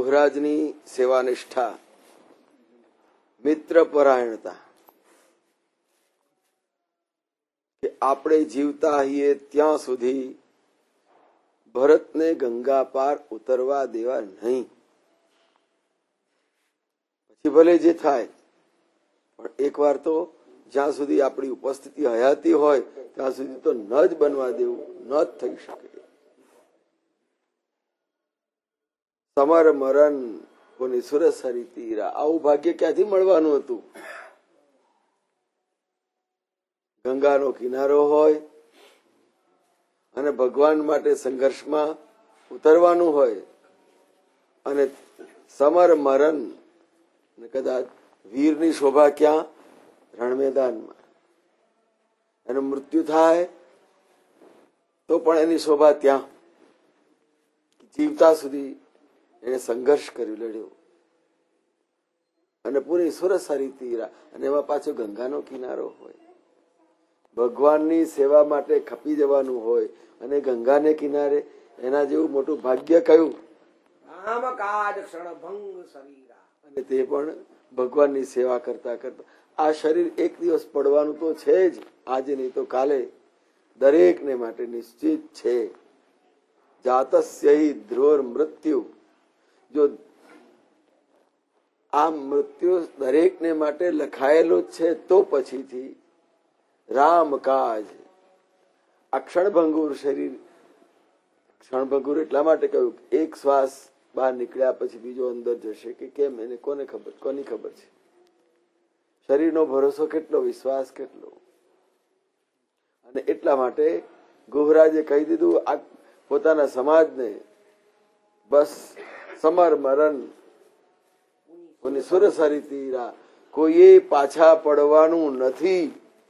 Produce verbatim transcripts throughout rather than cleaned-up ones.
ગુહરાજની સેવાનિષ્ઠા, મિત્ર પરાયણતા, કે આપણે જીવતા હોઈએ ત્યાં સુધી ભરતને ગંગા પાર ઉતરવા દેવા નહીં. પછી ભલે જે થાય, પણ એક વાર તો જ્યાં સુધી આપણી ઉપસ્થિતિ હયાતી હોય ત્યાં સુધી તો ન જ બનવા દેવું, ન જ થઈ શકે. સમર મરણ કોની સુરસ હરી તીરા, આવું ભાગ્ય ક્યાંથી મળવાનું હતું? ગંગાનો કિનારો હોય અને ભગવાન માટે સંઘર્ષમાં ઉતરવાનું હોય, અને સમર મરણ કદાચ વીરની શોભા ક્યાં? રણ મેદાનમાં. એનું મૃત્યુ થાય તો પણ એની શોભા ત્યાં. જીવતા સુધી એને સંઘર્ષ કર્યો, લડ્યો, અને પૂરી સુરસ હરી તીરા, અને એમાં પાછો ગંગાનો કિનારો હોય. ભગવાનની સેવા માટે ખપી જવાનું હોય અને ગંગાને કિનારે, એના જેવું મોટું ભાગ્ય કયું? અને તે પણ ભગવાનની સેવા કરતા કરતા. આ શરીર એક દિવસ પડવાનું તો છે જ, આજે નહીં તો કાલે, દરેકને માટે નિશ્ચિત છે. જાતસ્ય હિ ધ્રુવ મૃત્યુ. જો આ મૃત્યુ દરેકને માટે લખાયેલું જ છે, તો પછીથી રામ કાજ. આ ક્ષણભંગુર શરીર, ક્ષણભંગુર એટલા માટે કહ્યું, એક શ્વાસ બહાર નીકળ્યા પછી બીજો અંદર જશે કે કેમ, એને કોને ખબર? કોની ખબર છે? શરીરનો ભરોસો કેટલો, વિશ્વાસ કેટલો? અને એટલા માટે ગુહરાજે કહી દીધું આ પોતાના સમાજને, બસ સમર મરણ કોની સુરસ હરી તીરા, કોઈએ પાછા પડવાનું નથી.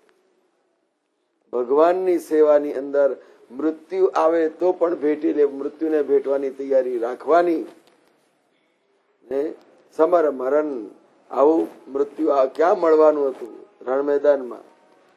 ભગવાનની સેવાની અંદર મૃત્યુ આવે તો પણ ભેટી લે, મૃત્યુને ભેટવાની તૈયારી રાખવાની. ને સમર મરણ, આવું મૃત્યુ ક્યાં મળવાનું હતું? રણ મેદાનમાં.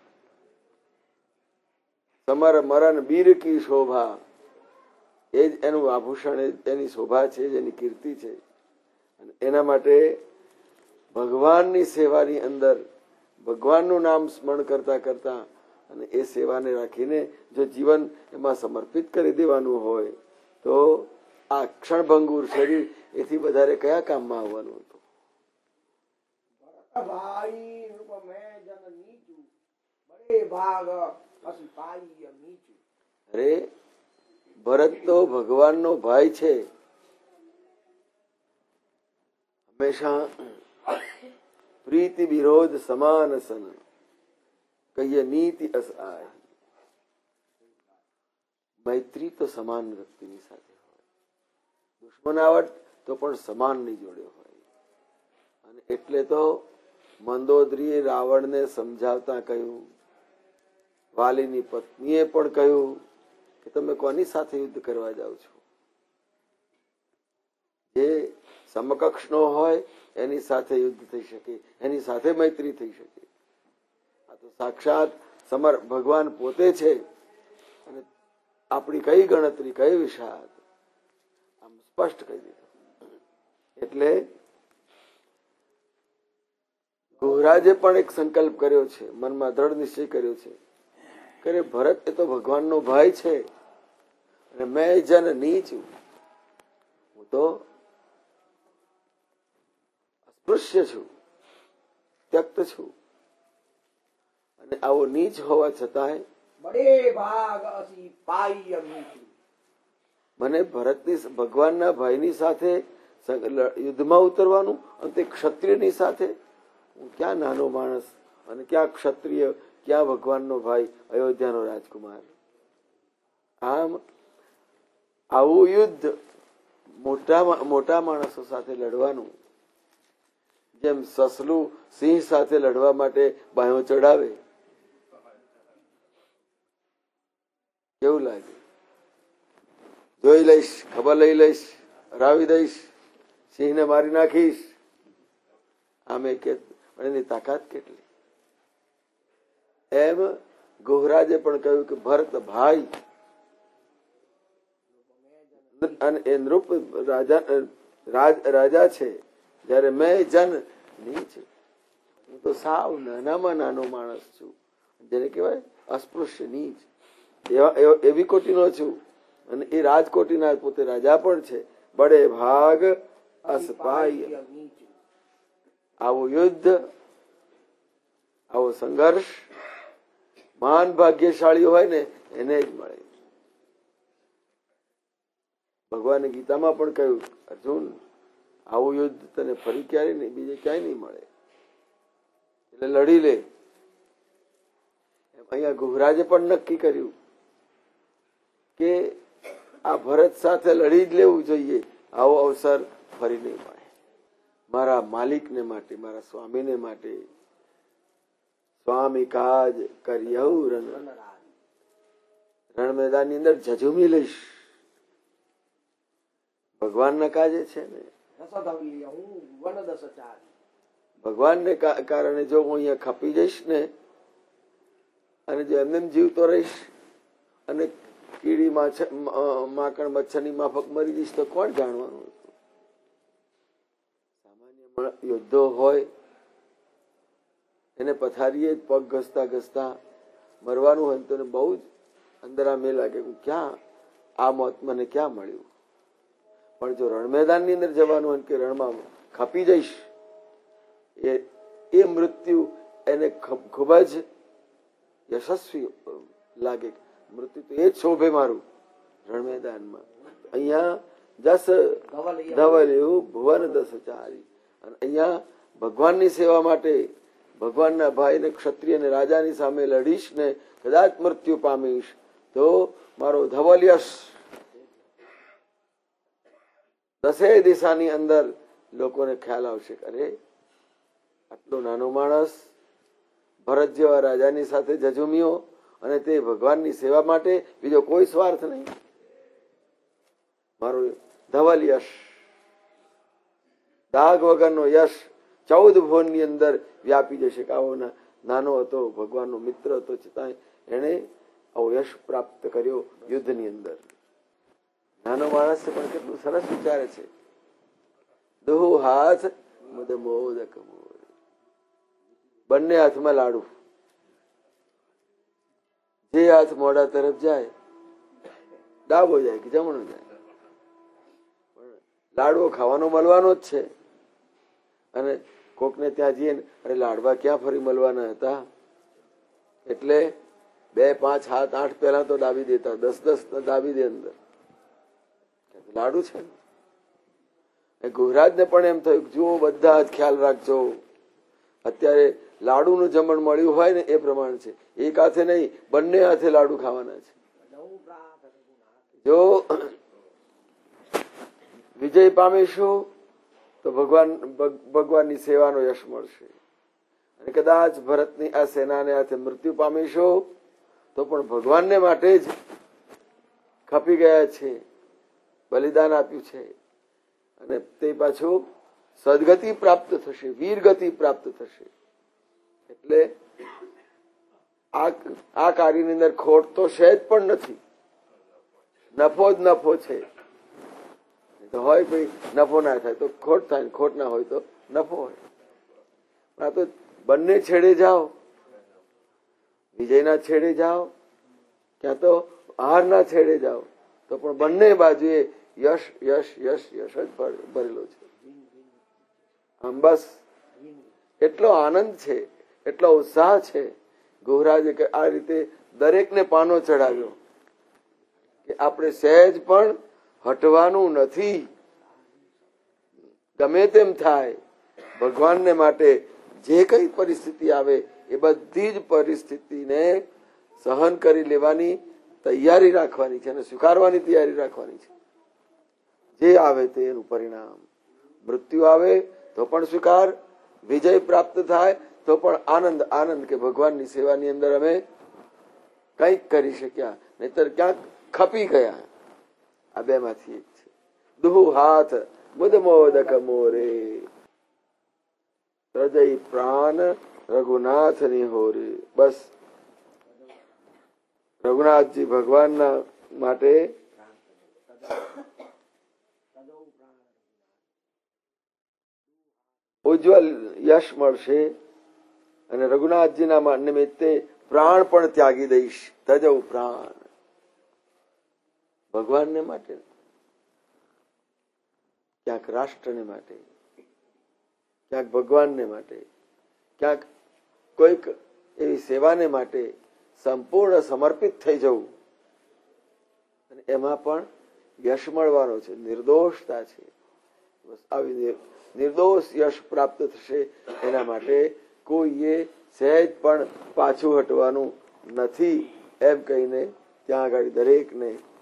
સમર મરણ બીર કી શોભા, એ જ એનું આભૂષણ, એની શોભા છે, જેની કીર્તિ છે. એના માટે ભગવાનની સેવાની અંદર ભગવાનનું નામ સ્મરણ કરતા કરતા અને એ સેવાને રાખીને જો જીવન એમાં સમર્પિત કરી દેવાનું હોય તો આ ક્ષણભંગુર શરીર એથી વધારે કયા કામમાં આવવાનું હતું? અરે ભરત તો ભગવાનનો ભાઈ છે. હંમેશા પ્રીતિ વિરોધ સમાન સન, કહીએ નીતિ અસહાય. મૈત્રી તો સમાન વ્યક્તિની સાથે હોય, દુશ્મનાવટ તો પણ સમાનની જોડે હોય. અને એટલે તો મંદોદરીએ રાવણને સમજાવતા કહ્યું, વાલીની પત્નીએ પણ કહ્યું કે તમે કોની સાથે યુદ્ધ કરવા જાઓ છો? જે સમકક્ષનો હોય એની સાથે યુદ્ધ થઈ શકે, એની સાથે મૈત્રી થઈ શકે. આ તો સાક્ષાત સમર ભગવાન પોતે છે. અને આપણી કઈ ગણતરી, કઈ વિષાદ, આમ સ્પષ્ટ કહી દીધું. એટલે ગુહરાજે પણ એક સંકલ્પ કર્યો છે, મનમાં દ્રઢ નિશ્ચય કર્યો છે કે ભરત એ તો ભગવાનનો ભાઈ છે અને મેં જન નીચ, હું તો અસ્પૃશ્ય છું, ત્યક્ત છું. અને આવો નીચ હોવા છતાંય મને ભરતની, ભગવાનના ભાઈની સાથે યુદ્ધમાં ઉતરવાનું, અને તે ક્ષત્રિયની સાથે. હું ક્યાં નાનો માણસ અને ક્યાં ક્ષત્રિય, ક્યાં ભગવાનનો ભાઈ, અયોધ્યાનો રાજકુમાર. આમ આવું યુદ્ધ મોટા મોટા માણસો સાથે લડવાનું, જેમ સસલું સિંહ સાથે લડવા માટે બાયો ચડાવે, કેવું લાગે? જોઈ લઈશ, ખબર લઈ લઈશ, હરાવી દઈશ, સિંહને મારી નાખીશ. આમે કે એની તાકાત કેટલી? એમ ગુહરાજે પણ કહ્યું કે ભરત ભાઈ, અને એ નૃપ રાજા રાજ રાજા છે, જયારે મેં જન નીચ, હું તો સાવ નાનામાં નાનો માણસ છું, જેને કહેવાય અસ્પૃશ્ય નીચ, એવા એવી કોટીનો છું. અને એ રાજકોટીના પોતે રાજા પણ છે. બડે ભાગ અસપાય. આવું યુદ્ધ, આવો સંઘર્ષ મહાન ભાગ્યશાળી હોય ને એને જ મળે. ભગવાને ગીતામાં પણ કહ્યું, અર્જુન આવું યુદ્ધ તને ફરી ક્યારે નહીં, બીજે ક્યાંય નહીં મળે, એટલે લડી લે. અહીંયા ગુહરાજે પણ નક્કી કર્યું કે આ ભરત સાથે લડી જ લેવું જોઈએ, આવો અવસર ફરી નહીં મળે. મારા માલિકને માટે, મારા સ્વામીને માટે સ્વામી કાજ કર્યહુ રણ રણ મેદાન ની અંદર ઝઝુમી લઈશ. ભગવાનના કાજે છે ને, ભગવાનને કારણે જો હું અહીંયા ખપી જઈશ ને, અને જો એમને જીવતો રહીશ અને કીડી માકણ મચ્છરની માફક મરી જઈશ તો કોણ જાણવાનું? સામાન્ય યુદ્ધો હોય એને પથારીએ પગ ઘસતા ઘસતા મરવાનું હોય તો બહુ જ અંદર આમે લાગે કે ક્યાં આ મોત મને ક્યાં મળ્યું. પણ જો રણ મેદાન ની અંદર જવાનું હોય કે રણમાં ખપી જઈશ, એ એ મૃત્યુ એને ખૂબ જ યશસ્વી લાગે. મૃત્યુ તો એ જ શોભે મારું રણ મેદાનમાં. અહીંયા જસ ધવલ્યું ભુવન દસ ચારી, અને અહીંયા ભગવાનની સેવા માટે ભગવાનના ભાઈ ને ક્ષત્રિય ને રાજાની સામે લડીશ ને કદાચ મૃત્યુ પામીશ તો મારો ધવલ યશ દસે દિશાની અંદર લોકોને ખ્યાલ આવશે, અરે આટલો નાનો માણસ ભરત જેવા રાજાની સાથે ઝઝુમ્યો અને તે ભગવાનની સેવા માટે, બીજો કોઈ સ્વાર્થ નહીં. મારો ધવલ યશ, દાગ વગરનો યશ ચૌદ ભુવન ની અંદર વ્યાપી જશે. આવો નાનો હતો, ભગવાનનો મિત્ર હતો, છતાં એને આવો યશ પ્રાપ્ત કર્યો યુદ્ધની અંદર. નાનો માણસ છે પણ કેટલું સરસ વિચારે છે. દોહો હાથ મદ મોદક મોર, બંને હાથમાં લાડુ. જે હાથ મોઢા તરફ જાય ડાબો જાય કે જમણો જાય, લાડવો ખાવાનો મળવાનો જ છે. અને કોકને ત્યાં જઈએ અરે લાડવા ક્યાં ફરી મળવાના હતા, એટલે બે પાંચ હાથ આઠ પહેલા તો દાબી દેતા, દસ દસ દાબી દે અંદર, લાડુ છે. ગુહરાજ ને પણ એમ થયું જુઓ બધા જ ખ્યાલ રાખજો, અત્યારે લાડુનું જમણ મળ્યું હોય ને એ પ્રમાણે છે, એક હાથે નહીં બંને હાથે લાડુ ખાવાના છે. જો વિજય પામીશું તો ભગવાન ભગવાનની સેવાનો યશ મળશે, અને કદાચ ભરતની આ સેનાને હાથે મૃત્યુ પામીશું તો પણ ભગવાનને માટે જ ખપી ગયા છે, બલિદાન આપ્યું છે, અને તે પાછું સદગતિ પ્રાપ્ત થશે, વીર ગતિ પ્રાપ્ત થશે. એટલે આ આ કાર્યની અંદર ખોટ તો સહેજ પણ નથી, નફો જ નફો છે. તો હોય કોઈ નફો ના થાય તો ખોટ થાય, ખોટ ના હોય તો નફો હોય. આ તો બંને છેડે જાઓ, વિજયના છેડે જાઓ ક્યાં તો હારના છેડે જાઓ, તો પણ બંને બાજુએ યશ યશ યશ યશ જ ભરેલો છે. આમ બસ એટલો આનંદ છે, એટલો ઉત્સાહ છે. ગુહરાજે આ રીતે દરેકને પાનો ચડાવ્યો કે આપણે સહેજ પણ હટવાનું નથી. ગમે તેમ થાય, ભગવાનને માટે જે કઈ પરિસ્થિતિ આવે એ બધી જ પરિસ્થિતિને સહન કરી લેવાની તૈયારી રાખવાની છે અને સ્વીકારવાની તૈયારી રાખવાની છે. જે આવે તે એનું પરિણામ. મૃત્યુ આવે તો પણ સ્વીકાર, વિજય પ્રાપ્ત થાય તો પણ આનંદ આનંદ કે ભગવાનની સેવાની અંદર અમે કંઈક કરી શક્યા, નહીતર ક્યાંક ખપી ગયા. આ બે માંથી એક છે. દુહુ હાથ મુદ મોદક મોરે, હૃદય પ્રાણ રઘુનાથ ની હોરે. બસ રઘુનાથજી ભગવાનના માટે ઉજ્જવલ યશ મળશે અને રઘુનાથજીના નિમિત્તે પ્રાણ પણ ત્યાગી દઈશ. તજવ પ્રાણ ભગવાનને માટે, ક્યાંક રાષ્ટ્રને માટે, ક્યાંક ભગવાનને માટે, ક્યાંક કોઈક એવી સેવાને માટે સંપૂર્ણ સમર્પિત થઈ જવું. અને એમાં પણ યશ મળવાનો છે, નિર્દોષતા છે. આવી નિર્દોષ યશ પ્રાપ્ત થશે એના માટે કોઈએ સહેજ પણ પાછું હટવાનું નથી એમ કહીને ત્યાં આગળ દરેકને